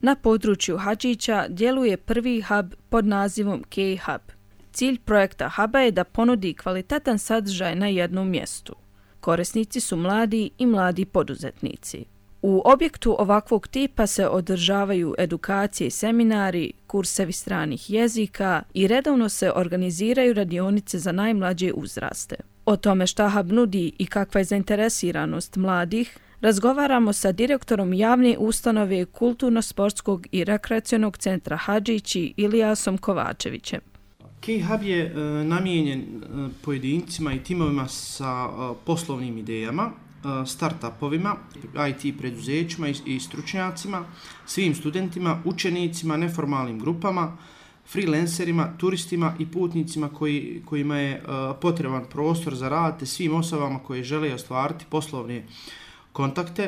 Na području Hadžića djeluje prvi hub pod nazivom K-Hub. Cilj projekta huba je da ponudi kvalitetan sadržaj na jednom mjestu. Korisnici su mladi i mladi poduzetnici. U objektu ovakvog tipa se održavaju edukacije i seminari, kursevi stranih jezika i redovno se organiziraju radionice za najmlađe uzraste. O tome šta hub nudi i kakva je zainteresiranost mladih, razgovaramo sa direktorom javne ustanove Kulturno-sportskog i rekreacionog centra Hadžići Ilijasom Kovačevićem. K-Hub je namijenjen pojedincima i timovima sa poslovnim idejama, start-upovima, IT preduzećima i stručnjacima, svim studentima, učenicima, neformalnim grupama, freelancerima, turistima i putnicima kojima je potreban prostor za rad te svim osobama koje žele ostvariti poslovne kontakte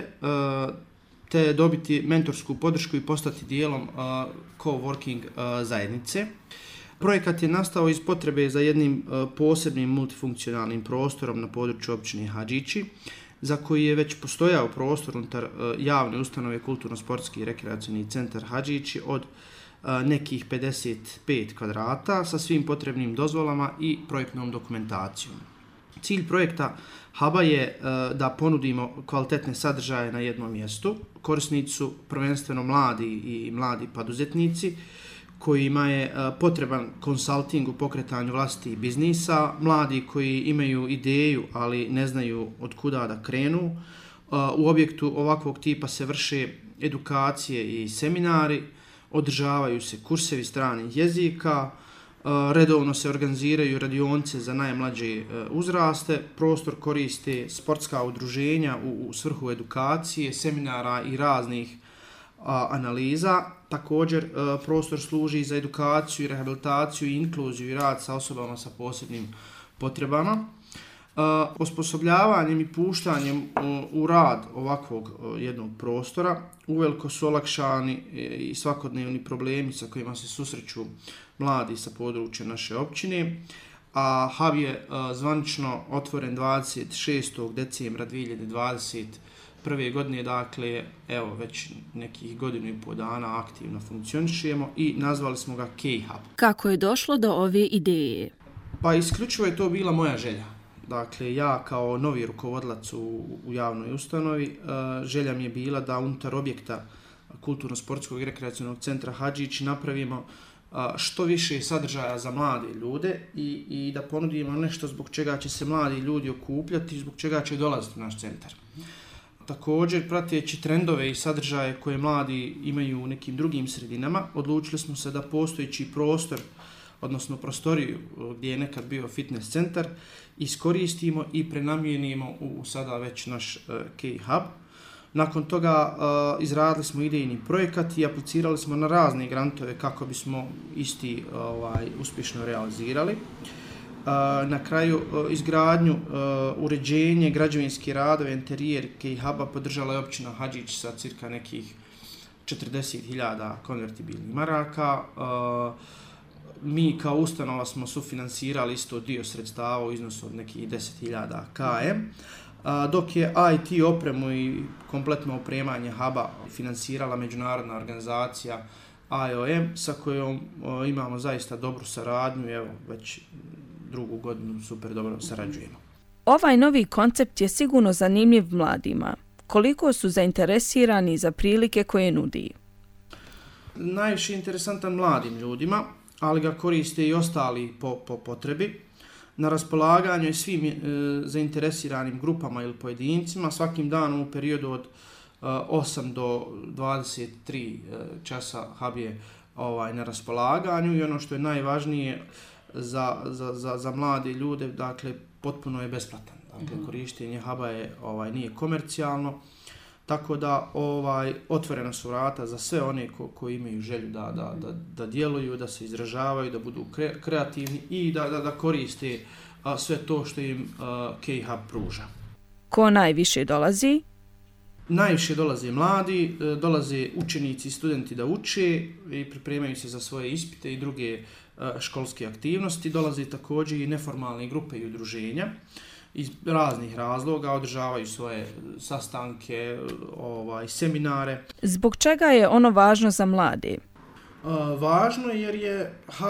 te dobiti mentorsku podršku i postati dijelom coworking zajednice. Projekat je nastao iz potrebe za jednim posebnim multifunkcionalnim prostorom na području općine Hadžići, za koji je već postojao prostor unutar javne ustanove Kulturno-sportski i rekreacioni centar Hadžići od nekih 55 kvadrata sa svim potrebnim dozvolama i projektnom dokumentacijom. Cilj projekta huba je da ponudimo kvalitetne sadržaje na jednom mjestu. Korisnici su prvenstveno mladi i mladi poduzetnici kojima je potreban konsulting u pokretanju vlastitih biznisa, mladi koji imaju ideju, ali ne znaju od kuda da krenu. U objektu ovakvog tipa se vrše edukacije i seminari, održavaju se kursevi stranih jezika, redovno se organiziraju radionice za najmlađe uzraste, prostor koriste sportska udruženja u svrhu edukacije, seminara i raznih analiza. Također prostor služi za edukaciju, rehabilitaciju, inkluziju i rad sa osobama sa posebnim potrebama. Osposobljavanjem i puštanjem u rad ovakvog jednog prostora uveliko su olakšani i svakodnevni problemi sa kojima se susreću mladi sa područja naše općine, a hub je zvanično otvoren 26. decembra 2021. godine, dakle, evo već nekih godinu i pol dana aktivno funkcionišemo i nazvali smo ga K-Hub. Kako je došlo do ove ideje? Pa isključivo je to bila moja želja. Dakle, ja kao novi rukovodilac u javnoj ustanovi, želja mi je bila da unutar objekta Kulturno-sportskog i rekreacionog centra Hadžići napravimo što više sadržaja za mlade ljude i da ponudimo nešto zbog čega će se mladi ljudi okupljati i zbog čega će dolaziti u naš centar. Također, prateći trendove i sadržaje koje mladi imaju u nekim drugim sredinama, odlučili smo se da postojeći prostor, odnosno prostoriju gdje je nekad bio fitness centar, iskoristimo i prenamijenimo u sada već naš K-Hub. Nakon toga izradili smo idejni projekat i aplicirali smo na razne grantove kako bismo isti uspješno realizirali. Na kraju izgradnju, uređenje, građevinski radove, interijer K-Huba podržala je općina Hadžić sa cirka nekih 40.000 konvertibilnih maraka. Mi kao ustanova smo sufinansirali isto dio sredstava u iznosu od nekih 10.000 km, dok je IT opremu i kompletno opremanje huba finansirala međunarodna organizacija IOM sa kojom imamo zaista dobru saradnju i evo već drugu godinu super dobro sarađujemo. Ovaj novi koncept je sigurno zanimljiv mladima. Koliko su zainteresirani za prilike koje nudi? Najviše interesantan mladim ljudima, ali ga koriste i ostali po potrebi. Na raspolaganju je svim zainteresiranim grupama ili pojedincima svakim danom u periodu od 8 do 23 časa hub je na raspolaganju i ono što je najvažnije za mlade ljude, dakle potpuno je besplatan. Dakle, korištenje huba je nije komercijalno. Tako da otvorena su vrata za sve one koji imaju želju da djeluju, da se izražavaju, da budu kreativni i da koriste sve to što im K-Hub pruža. Ko najviše dolazi? Najviše dolaze mladi, dolaze učenici i studenti da uče i pripremaju se za svoje ispite i druge školske aktivnosti. Dolaze također i neformalne grupe i udruženja. iz raznih razloga održavaju svoje sastanke, seminare. Zbog čega je ono važno za mlade? Važno jer je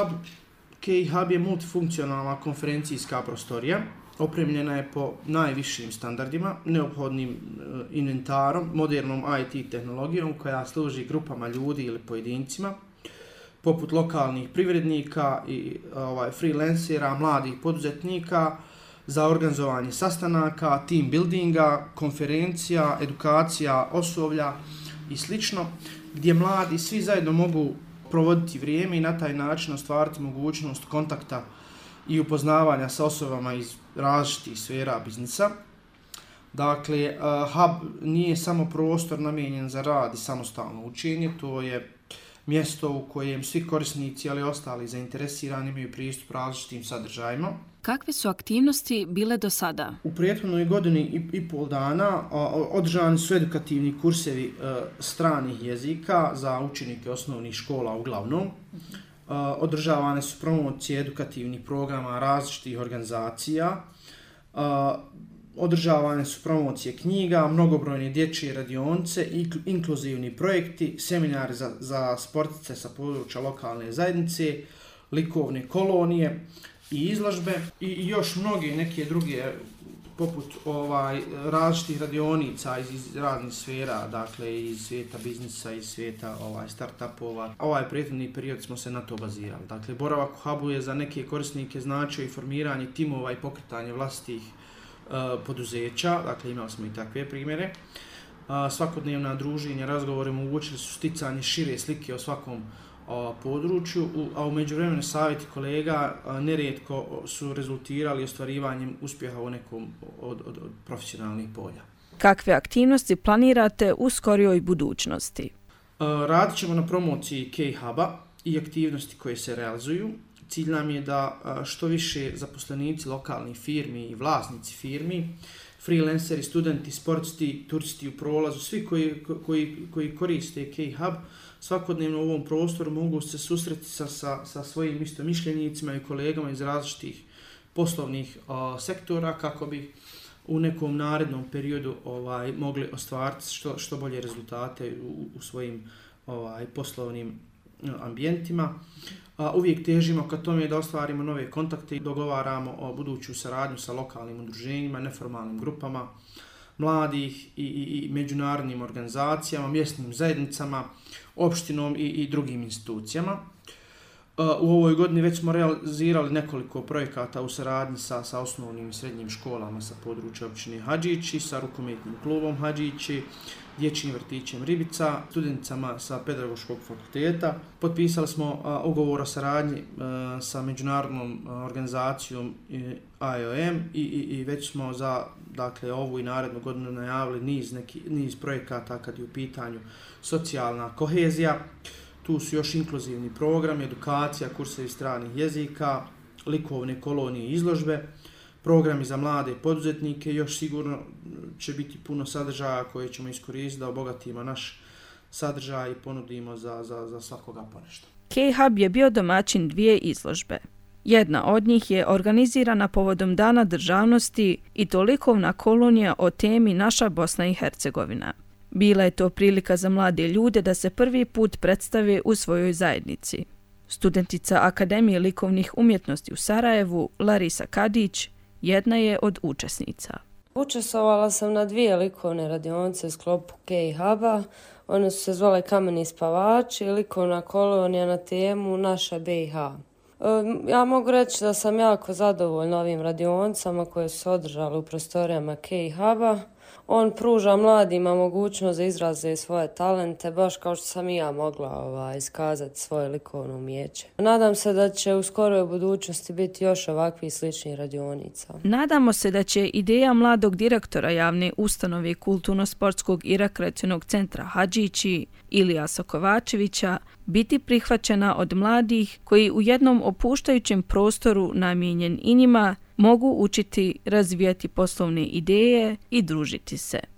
KI Hub je multifunkcionalna konferencijska prostorija, opremljena je po najvišim standardima, neophodnim inventarom, modernom IT tehnologijom koja služi grupama ljudi ili pojedincima, poput lokalnih privrednika i freelancera, mladih poduzetnika, za organizovanje sastanaka, team buildinga, konferencija, edukacija osoblja i slično, gdje mladi svi zajedno mogu provoditi vrijeme i na taj način ostvariti mogućnost kontakta i upoznavanja sa osobama iz različitih sfera biznisa. Dakle, Hub nije samo prostor namijenjen za rad i samostalno učenje, to je mjesto u kojem svi korisnici, ali i ostali zainteresirani imaju pristup različitim sadržajima. Kakve su aktivnosti bile do sada? U prethodnoj godini i pol dana održani su edukativni kursevi stranih jezika za učenike osnovnih škola uglavnom. Održavane su promocije edukativnih programa različitih organizacija. Održavane su promocije knjiga, mnogobrojne dječje radionice, inkluzivni projekti, seminari za sportice sa područja lokalne zajednice, likovne kolonije i izložbe i još mnoge neke druge poput različitih radionica iz raznih sfera, dakle iz svijeta biznisa, iz svijeta startupova. Ovaj prethodni period smo se na to bazirali. Dakle, boravak u Hubu je za neke korisnike značio i formiranje timova i pokretanje vlastitih poduzeća, dakle imali smo i takve primjere. Svakodnevna druženja, razgovore omogućili su sticanje šire slike o svakom području, a u međuvremenu savjeti kolega nerijetko su rezultirali ostvarivanjem uspjeha u nekom od profesionalnih polja. Kakve aktivnosti planirate u skorijoj budućnosti? Radit ćemo na promociji KI Huba i aktivnosti koje se realizuju. Cilj nam je da što više zaposlenici lokalnih firmi i vlasnici firmi, freelanceri, studenti, sportisti, turisti u prolazu, svi koji koriste KI Hub, svakodnevno u ovom prostoru mogu se susreti sa svojim istomišljenicima i kolegama iz različitih poslovnih sektora kako bi u nekom narednom periodu mogli ostvariti što bolje rezultate u svojim poslovnim ambijentima. Uvijek težimo ka tome da ostvarimo nove kontakte i dogovaramo o buduću saradnju sa lokalnim udruženjima, neformalnim grupama mladih i međunarodnim organizacijama, mjesnim zajednicama, opštinom i drugim institucijama. U ovoj godini već smo realizirali nekoliko projekata u saradnji sa osnovnim i srednjim školama sa područja općine Hadžići, sa rukometnim klubom Hadžići, dječjim vrtićem Ribica, studenticama sa pedagoškog fakulteta. Potpisali smo ugovor o saradnji sa međunarodnom organizacijom IOM i već smo za ovu i narednu godinu najavili niz projekata kad je u pitanju socijalna kohezija. Tu su još inkluzivni program, edukacija, kursevi stranih jezika, likovne kolonije i izložbe, programi za mlade poduzetnike, još sigurno će biti puno sadržaja koje ćemo iskoristiti da obogatimo naš sadržaj i ponudimo za svakoga ponešto. KI Hub je bio domaćin 2 izložbe. Jedna od njih je organizirana povodom Dana državnosti i to likovna kolonija o temi Naša Bosna i Hercegovina. Bila je to prilika za mlade ljude da se prvi put predstave u svojoj zajednici. Studentica Akademije likovnih umjetnosti u Sarajevu, Larisa Kadić, jedna je od učesnica. Učestvovala sam na 2 likovne radionice u sklopu KI Huba. One su se zvale Kameni spavači i likovna kolonija na temu Naša BiH. Ja mogu reći da sam jako zadovoljna ovim radionicama koje su se održale u prostorijama KI Huba. On pruža mladima mogućnost da izraze svoje talente, baš kao što sam i ja mogla iskazati svoje likovno umijeće. Nadam se da će u skoroj budućnosti biti još ovakvih sličnih radionica. Nadamo se da će ideja mladog direktora javne ustanove Kulturno-sportskog i rekreacionog centra Hadžići, Ilijasa Kovačevića, biti prihvaćena od mladih koji u jednom opuštajućem prostoru namijenjen i njima mogu učiti razvijati poslovne ideje i družiti se.